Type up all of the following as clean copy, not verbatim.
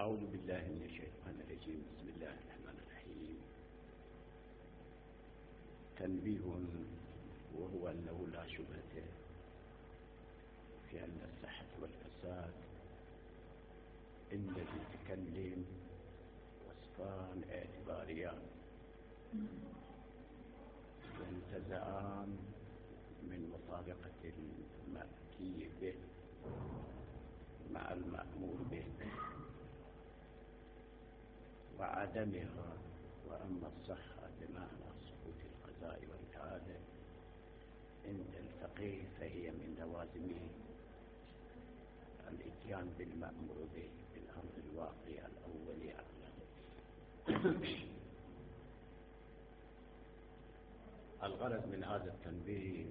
أعوذ بالله من الشيطان الرجيم. بسم الله الرحمن الرحيم. تنبيه، وهو أنه لا شبهة في أن الصحة والفساد عند المتكلم وصفان اعتباريان ينتزعان من مطابقة المأتي به مع المأمور به وعدمها. وأما الصحة بمعنى سقوط القضاء والإعادة عند الفقيه فهي من لوازمه الإتيان بالمأمور به بالأمر الواقع الأولي عقلا. الغرض من هذا التنبيه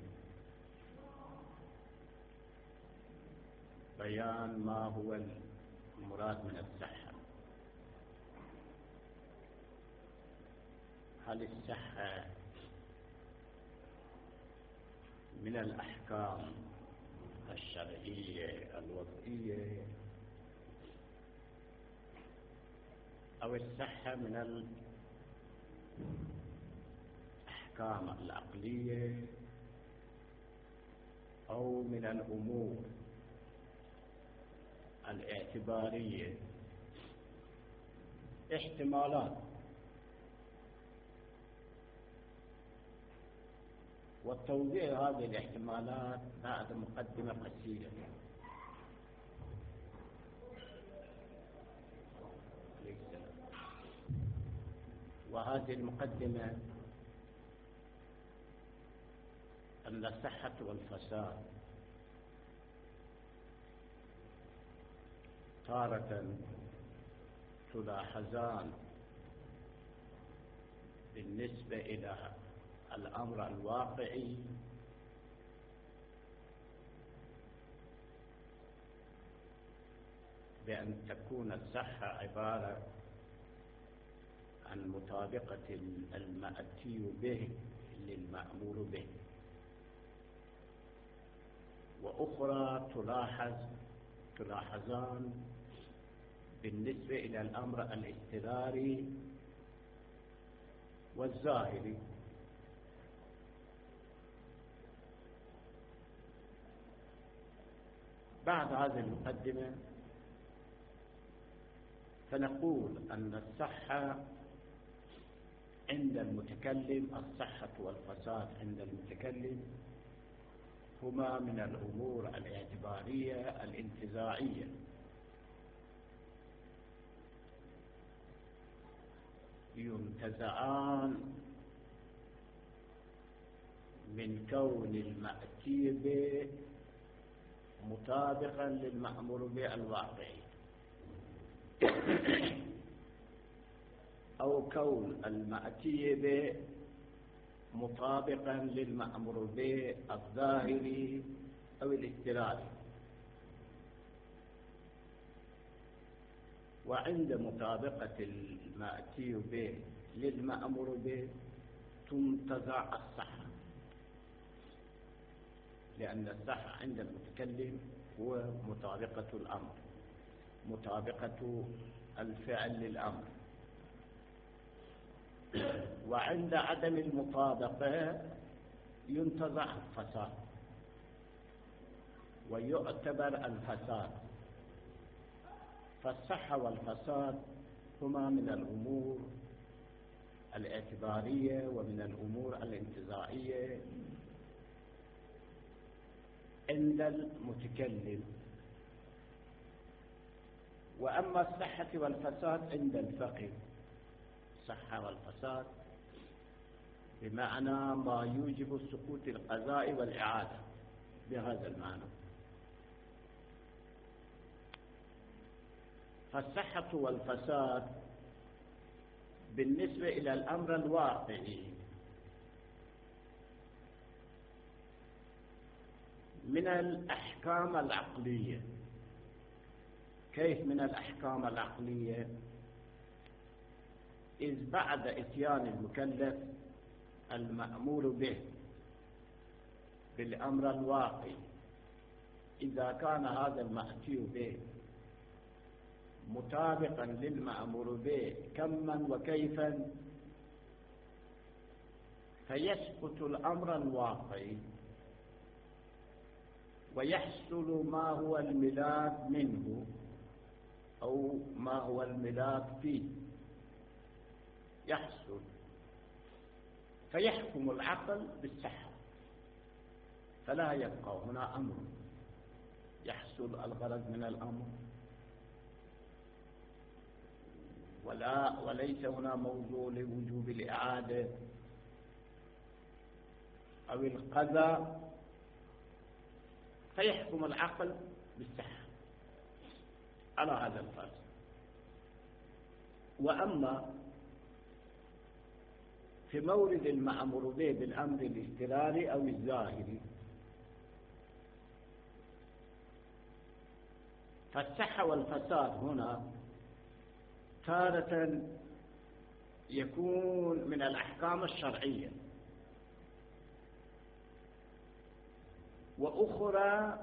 بيان ما هو المراد من الصحة. هل الصحة من الأحكام الشرعية الوضعية أو الصحة من الأحكام العقلية أو من الأمور الاعتبارية؟ احتمالات، والتوضيح هذه الاحتمالات بعد مقدمة قصيرة. وهذه المقدمة أن الصحة والفساد تارة تلاحظان بالنسبة إلى الأمر الواقعي بأن تكون الصحة عبارة عن مطابقة المأتي به للمأمور به، وأخرى تلاحظان بالنسبة إلى الأمر الاضطراري والظاهري. بعد هذه المقدمة فنقول أن الصحة عند المتكلم، الصحة والفساد عند المتكلم هما من الأمور الاعتبارية الانتزاعية، ينتزعان من كون المأتي به مطابقا للمأمور به الواقعي، أو كون المأتي به مطابقا للمأمور به الظاهري أو الاضطراري. وعند مطابقة المأتي به للمأمور به تنتزع الصحة، لأن الصحة عند المتكلم هو مطابقة الأمر، مطابقة الفعل للأمر. وعند عدم المطابقة ينتزع الفساد ويعتبر الفساد. فالصحة والفساد هما من الأمور الاعتبارية ومن الأمور الانتزاعية عند المتكلم. وأما الصحة والفساد عند الفقيه، الصحة والفساد بمعنى ما يوجب سقوط القضاء والإعادة، بهذا المعنى. فالصحة والفساد بالنسبة إلى الأمر الواقعي من الأحكام العقلية. كيف من الأحكام العقلية؟ إذ بعد إتيان المكلف المأمور به بالأمر الواقعي، إذا كان هذا المأتي به مطابقا للمأمور به كما وكيفا فيسقط الأمر الواقعي ويحصل ما هو الملاك منه أو ما هو الملاك فيه يحصل، فيحكم العقل بالصحة، فلا يبقى هنا أمر يحصل الغرض من الأمر، وليس هنا موضوع لوجوب الإعادة أو القضاء، فيحكم العقل بالصحة على هذا الفرض. وأما في مورد المأمور به بالأمر الاضطراري أو الظاهري فالصحة والفساد هنا تارة يكون من الأحكام الشرعية، وأخرى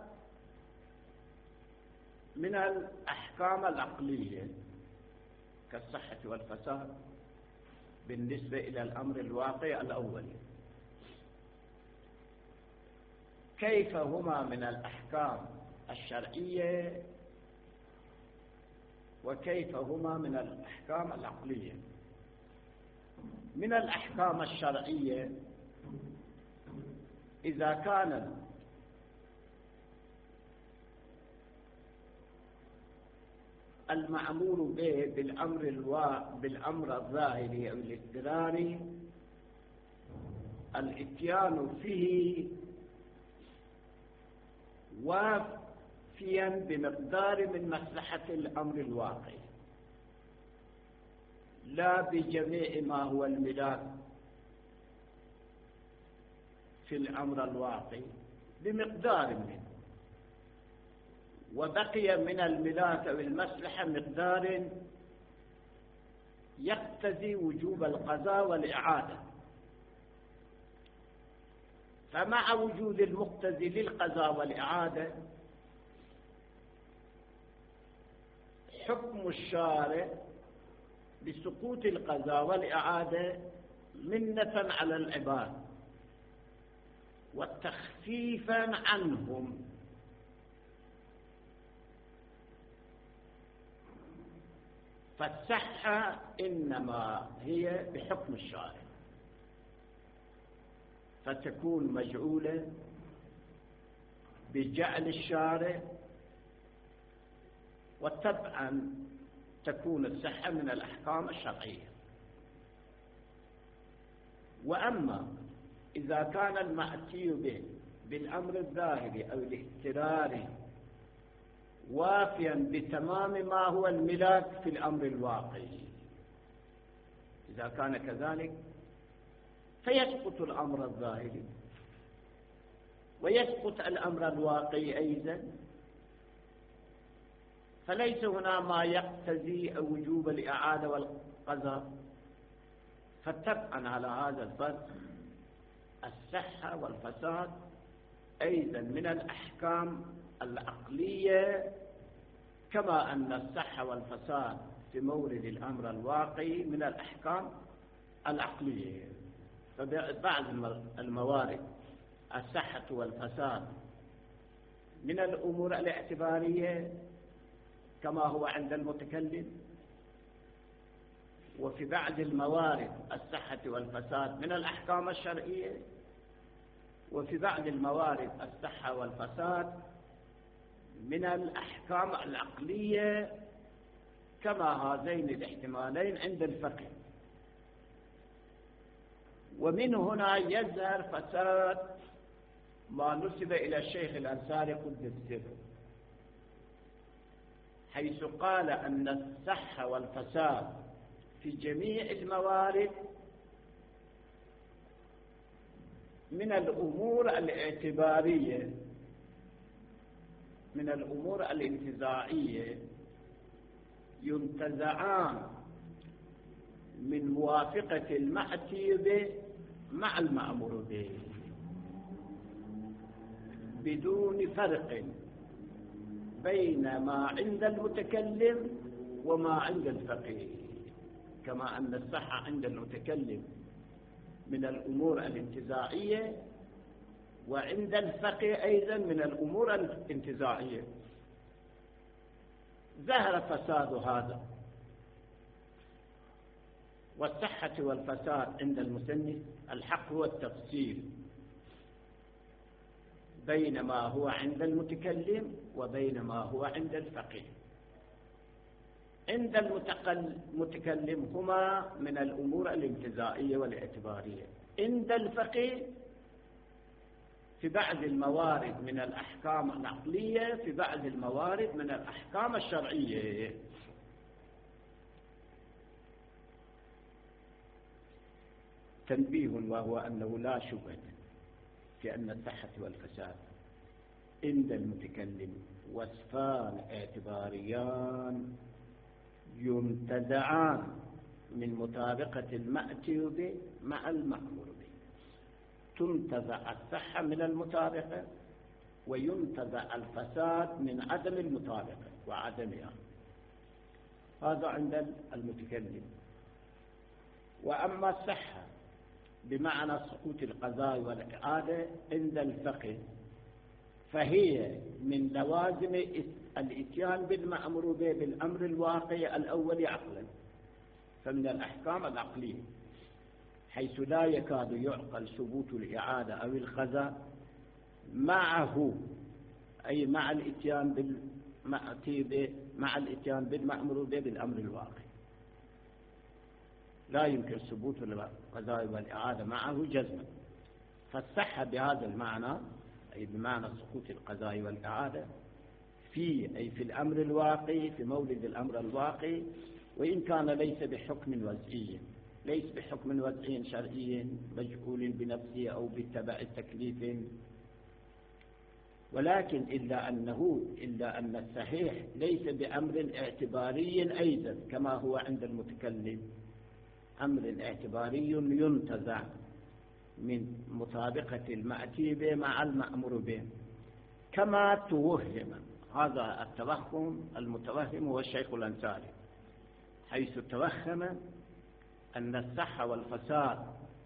من الأحكام العقلية كالصحة والفساد بالنسبة إلى الأمر الواقع الأولي. كيف هما من الأحكام الشرعية وكيف هما من الأحكام العقلية؟ من الأحكام الشرعية إذا كان المأمور به بالأمر الظاهري أو الاضطراري الإتيان فيه وافيا بمقدار من مصلحة الأمر الواقعي، لا بجميع ما هو الملاك في الأمر الواقعي، بمقدار منه، وبقي من الملاك أو المصلحة مقدار يقتضي وجوب القضاء والإعادة. فمع وجود المقتضي للقضاء والإعادة حكم الشارع بسقوط القضاء والإعادة منة على العباد وتخفيفا عنهم، فالصحة إنما هي بحكم الشارع، فتكون مجعولة بجعل الشارع، وطبعا تكون الصحة من الأحكام الشرعية. وأما إذا كان المأتي به بالأمر الظاهري أو الاضطراري وافيا بتمام ما هو الملاك في الأمر الواقعي، إذا كان كذلك فيسقط الأمر الظاهري ويسقط الأمر الواقعي أيضا، فليس هنا ما يقتضي وجوب الإعادة والقضاء. فطبعا على هذا الفرق الصحة والفساد أيضا من الأحكام العقلية، كما أن الصحة والفساد في مورد الأمر الواقعي من الأحكام العقلية. فبعض الموارد الصحة والفساد من الأمور الاعتبارية كما هو عند المتكلم، وفي بعض الموارد الصحة والفساد من الأحكام الشرعية، وفي بعض الموارد الصحة والفساد من الأحكام العقلية، كما هذين الاحتمالين عند الفقه. ومن هنا يظهر فساد ما نسب إلى الشيخ الأنصاري قدس سره، حيث قال أن الصحة والفساد في جميع الموارد من الأمور الاعتبارية، من الأمور الانتزاعية، ينتزعان من موافقة المأتي به مع المأمور به بدون فرق بين ما عند المتكلم وما عند الفقيه، كما أن الصحة عند المتكلم من الأمور الانتزاعية، وعند الفقيه أيضا من الأمور الانتزاعية. ظهر فساد هذا، والصحة والفساد عند المصنف الحق هو التفصيل بين ما هو عند المتكلم وبين ما هو عند الفقيه. عند المتكلم هما من الأمور الانتزاعية والاعتبارية، عند الفقيه في بعض الموارد من الأحكام العقلية، في بعض الموارد من الأحكام الشرعية. تنبيه، وهو أنه لا شبهة في أن الصحة والفساد عند المتكلم وصفان اعتباريان ينتزعان من مطابقة المأتي به مع المأمور به. تنتزع الصحة من المطابقة، وينتزع الفساد من عدم المطابقة وعدمها. هذا عند المتكلم. وأما الصحة بمعنى سقوط القضاء والإعادة عند الفقه، فهي من لوازم الإتيان بالمأمور به بالأمر الواقعي الأول عقلا، فمن الأحكام العقلية، حيث لا يكاد يعقل ثبوت الإعادة أو القضاء معه، أي مع الإتيان بالمأمور به بالأمر الواقعي. لا يمكن ثبوت القضاء والإعادة معه جزما. فالصحة بهذا المعنى، أي بمعنى سقوط القضاء والإعادة في الأمر الواقعي، في مولد الأمر الواقعي، وإن كان ليس بحكم وضعي، ليس بحكم وضعي شرعي مجهول بنفسه أو باتباع تكليف، ولكن إلا أن الصحيح ليس بأمر اعتباري أيضا كما هو عند المتكلم، أمر اعتباري ينتزع من مطابقة المأتي به مع المأمور به، كما توهم. هذا التوهم المتوهم هو الشيخ الأنصاري، حيث توهم أن الصحة والفساد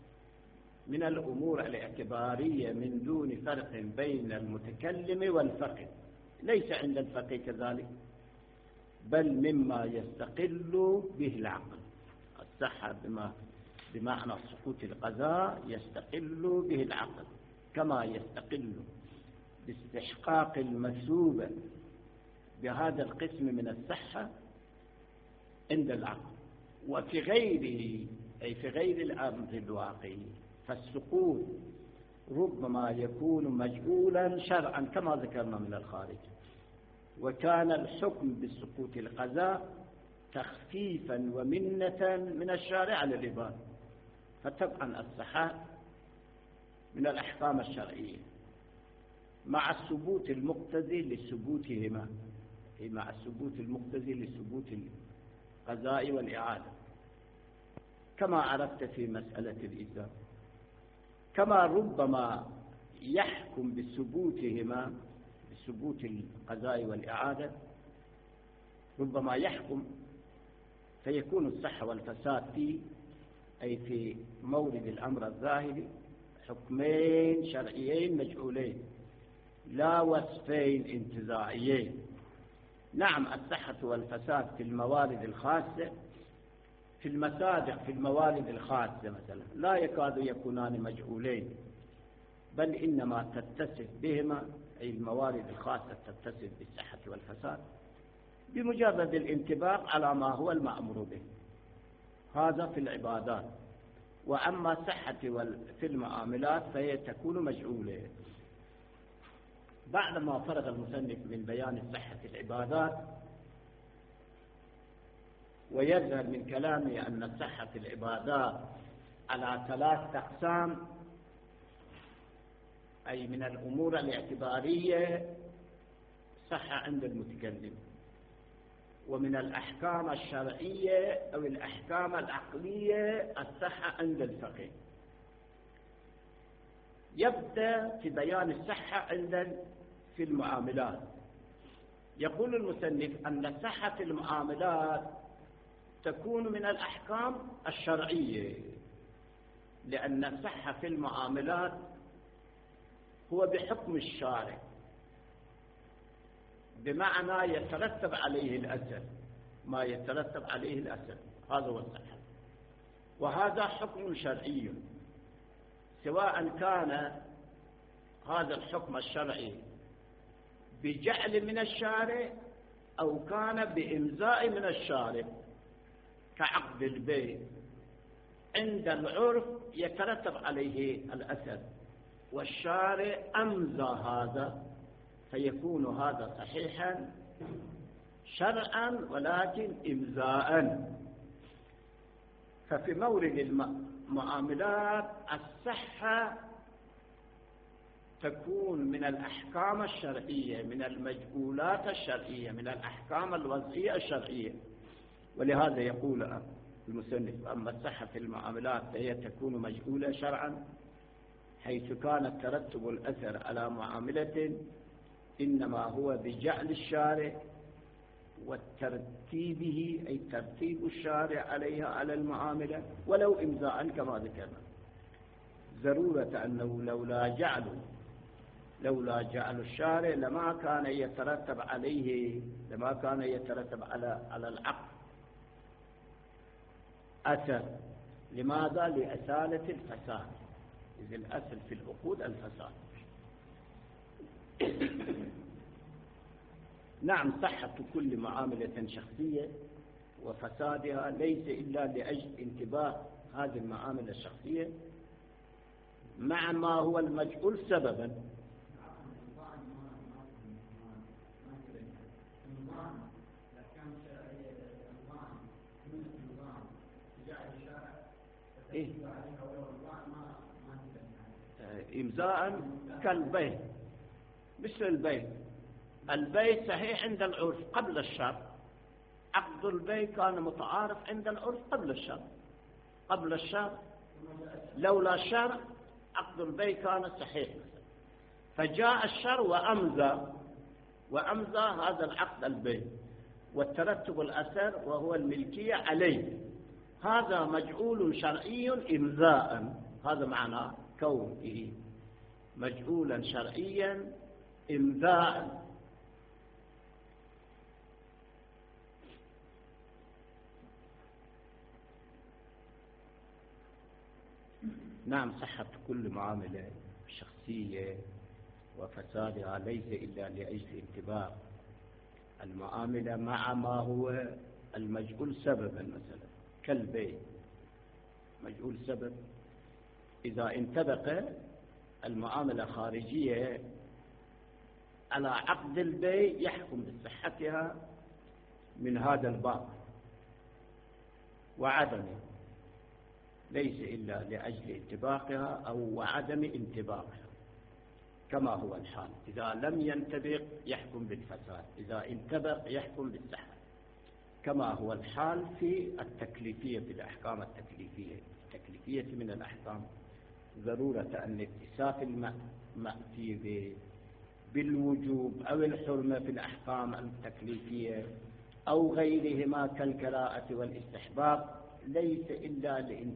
من الأمور الاعتبارية من دون فرق بين المتكلم والفقيه. ليس عند الفقيه كذلك، بل مما يستقل به العقل. الصحة بمعنى سقوط القضاء يستقل به العقل، كما يستقل باستحقاق المثوبة بهذا القسم من الصحة عند العقل. وفي غيره، أي في غير الأمر الواقعي، فالسقوط ربما يكون مجهولا شرعا كما ذكرنا من الخارج، وكان الحكم بسقوط القضاء تخفيفا ومنة من الشارع على العباد. فطبعا الصحة من الأحكام الشرعية مع الثبوت المقتضي لثبوتهما، مع الثبوت المقتضي لثبوت القضاء والإعادة، كما عرفت في مسألة الإجزاء. كما ربما يحكم بثبوتهما، بثبوت القضاء والإعادة، ربما يحكم فيكون الصحة والفساد في مورد الأمر الظاهري حكمين شرعيين مجهولين، لا وصفين انتزاعيين. نعم، الصحة والفساد في الموارد الخاصة، في المصادق، في الموارد الخاصة مثلا، لا يكاد يكونان مجهولين، بل إنما تتصف بهما، أي الموارد الخاصة تتصف بالصحة والفساد بمجرد الانطباق على ما هو المأمور به. هذا في العبادات. وأما الصحة في المعاملات فهي تكون مجهولة. بعدما فرغ المصنف من بيان صحة العبادات، ويظهر من كلامه أن صحة العبادات على 3 أقسام، أي من الأمور الاعتبارية صحة عند المتكلم، ومن الأحكام الشرعية أو الأحكام العقلية الصحة عند الفقيه. يبدأ في بيان الصحة في المعاملات، يقول المصنف أن صحة المعاملات تكون من الأحكام الشرعية، لأن الصحة في المعاملات هو بحكم الشارع، بمعنى يترتب عليه الأثر، ما يترتب عليه الأثر، هذا هو الصحة. وهذا حكم شرعي، سواء كان هذا الحكم الشرعي بجعل من الشارع أو كان بإمزاء من الشارع، كعقد البيع عند العرف يترتب عليه الأثر، والشارع أمزى هذا، فيكون هذا صحيحا شرعا ولكن إمزاء. ففي مورد المعاملات الصحة تكون من الأحكام الشرعية، من المجعولات الشرعية، من الأحكام الوضعية الشرعية. ولهذا يقول المصنف: أما الصحة في المعاملات فهي تكون مجعولة شرعا، حيث كان الترتب الأثر على معاملة إنما هو بجعل الشارع وترتيبه، أي ترتيب الشارع عليها على المعاملة، ولو إمزاء كما ذكرنا. ضرورة أنه لولا جعل الشارع لما كان يترتب عليه، لما كان يترتب على العقد أثر. لماذا؟ لأسالة الفساد، إذ الأصل في العقود الفساد. نعم، صحة كل معاملة شخصية وفسادها ليس إلا لأجل انتباه هذه المعاملة الشخصية مع ما هو المجعول سببا. إمزاء كالبيع، مثل البيع. البيع صحيح عند العرف قبل الشرع، عقد البيع كان متعارف عند العرف قبل الشرع. قبل الشرع لولا الشرع عقد البيع كان صحيح، فجاء الشرع وأمزى هذا العقد البيع والترتب الأثر وهو الملكية عليه، هذا مجعول شرعي إمزاء. هذا معنى كونه مجعولا شرعيا إمزاء. نعم، صحة كل معاملة شخصية وفسادها ليس إلا لأجل انتباه المعاملة مع ما هو المجعول سببا، مثلا كالبيع مجعول سبب. إذا انطبق المعاملة خارجية على عقد البيع يحكم بصحتها من هذا الباب وعدمه، ليس إلا لأجل انطباقها أو عدم انطباقها، كما هو الحال. إذا لم ينطبق يحكم بالفساد، إذا انطبق يحكم بالصحة، كما هو الحال في التكليفية، في الأحكام التكليفية من الأحكام. ضرورة أن اتصاف المأتي بالوجوب أو الحرمة في الأحكام التكليفية أو غيرهما كالكراهة والاستحباب ليس إلا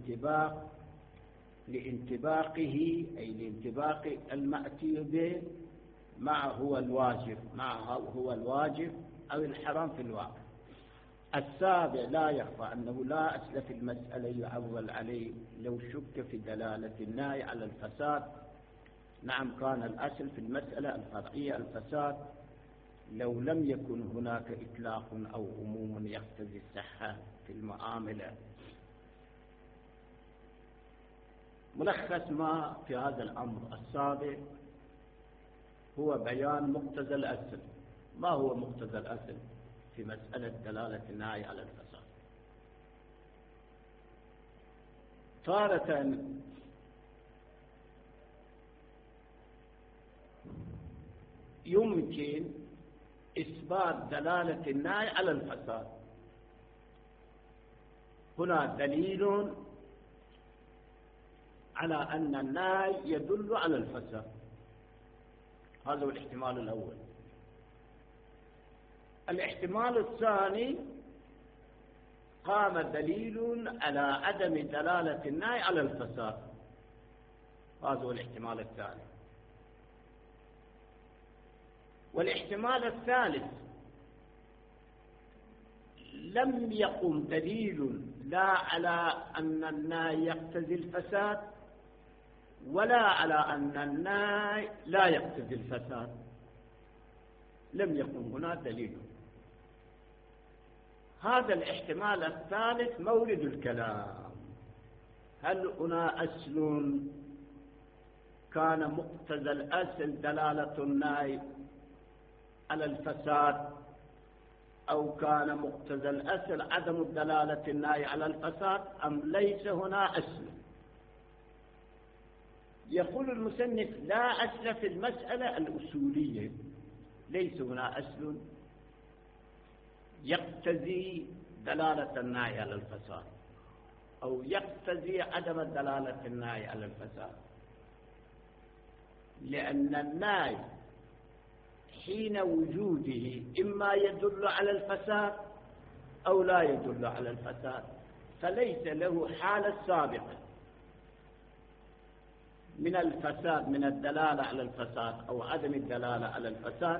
لانطباقه، أي لانطباق المأتي به مع هو الواجب أو الحرام في الواقع. السابع: لا يخفى أنه لا أصل في المسألة يعول عليه لو شك في دلالة النهي على الفساد. نعم، كان الأصل في المسألة الفرعية الفساد لو لم يكن هناك إطلاق أو عموم يقتضي الصحة في المعاملة. ملخص ما في هذا الأمر السابع هو بيان مقتضى الأصل. ما هو مقتضى الأصل في مسألة دلالة النهي على الفساد؟ تارة يمكن إثبات دلالة النهي على الفساد. هنا دليل على أن النهي يدل على الفساد، هذا هو الاحتمال الأول. الاحتمال الثاني قام دليل على عدم دلالة النهي على الفساد، هذا هو الاحتمال الثاني. والاحتمال الثالث لم يقم دليل لا على أن النهي يقتضي الفساد ولا على أن النهي لا يقتضي الفساد، لم يقم هنا دليل. هذا الاحتمال الثالث مورد الكلام. هل هنا أصل كان مقتضى الأصل دلالة النهي على الفساد، أو كان مقتضى الأصل عدم دلالة النهي على الفساد، أم ليس هنا أصل؟ يقول المصنف لا أصل في المسألة الأصولية، ليس هنا أصل يقتضي دلالة النهي على الفساد أو يقتضي عدم دلالة النهي على الفساد، لأن النهي حين وجوده إما يدل على الفساد أو لا يدل على الفساد، فليس له حالة سابقة من الفساد، من الدلالة على الفساد أو عدم الدلالة على الفساد،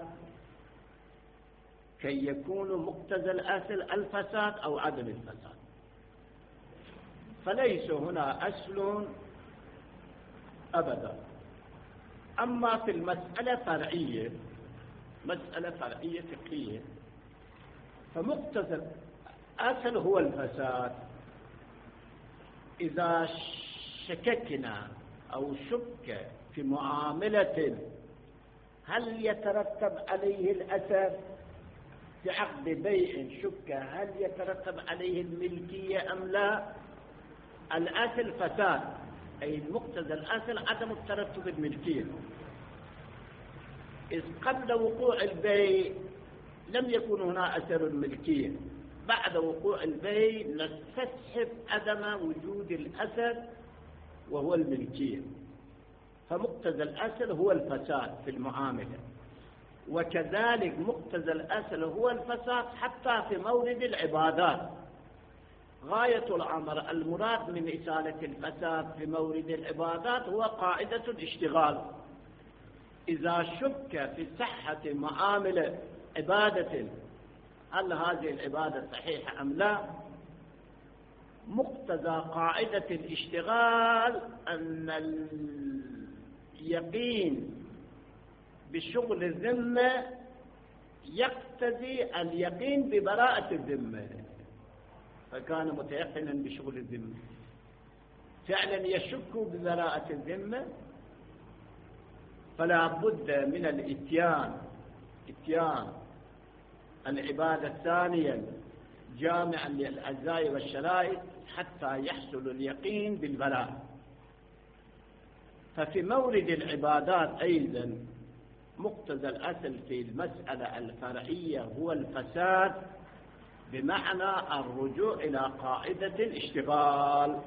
كي يكون مقتضى الأصل الفساد أو عدم الفساد. فليس هنا أصل أبدا. أما في المسألة فرعية، مسألة فرعية فقهية، فمقتضى الأصل هو الفساد. إذا شككنا أو شك في معاملة هل يترتب عليه الأثر في عقد بيع، شك هل يترتب عليه الملكية أم لا، الأصل فساد، أي مقتضى الأصل عدم الترتب الملكية. إذ قبل وقوع البيع لم يكن هنا أثر الملكية، بعد وقوع البيع نستصحب عدم وجود الأثر وهو الملكية، فمقتضى الأصل هو الفساد في المعاملة. وكذلك مقتضى الأصل هو الفساد حتى في مورد العبادات. غاية الأمر المراد من إزالة الفساد في مورد العبادات هو قاعدة الاشتغال. إذا شك في صحة معاملة عبادة، هل هذه العبادة صحيحة أم لا، مقتضى قاعدة الاشتغال أن اليقين بشغل الذمة يقتضي اليقين ببراءة الذمة، فكان متيقنا بشغل الذمة، فعلا يشك ببراءة الذمة، فلا بد من الاتيان العبادة الثانية جامعا للأجزاء والشرائط حتى يحصل اليقين بالبراءة. ففي مورد العبادات أيضا مقتضى الأصل في المسألة الفرعية هو الفساد، بمعنى الرجوع إلى قاعدة الاشتغال.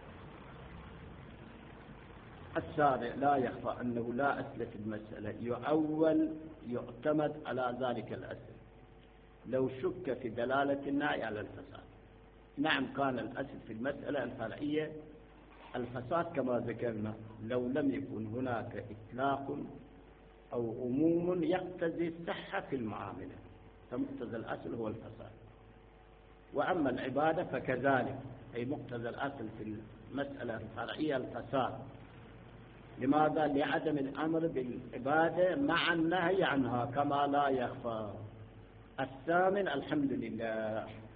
السابع لا يخفى أنه لا أصل في المسألة يعتمد على ذلك الأصل لو شك في دلالة النهي على الفساد. نعم، كان الأصل في المسألة الفرعية الفساد كما ذكرنا، لو لم يكن هناك إطلاق أو عموم يقتضي الصحة في المعاملة، فمقتضى الأصل هو الفساد. وأما العبادة فكذلك، أي مقتضى الأصل في المسألة الفرعية الفساد. لماذا؟ لعدم الأمر بالعبادة مع النهي عنها كما لا يخفى. الثامن الحمد لله.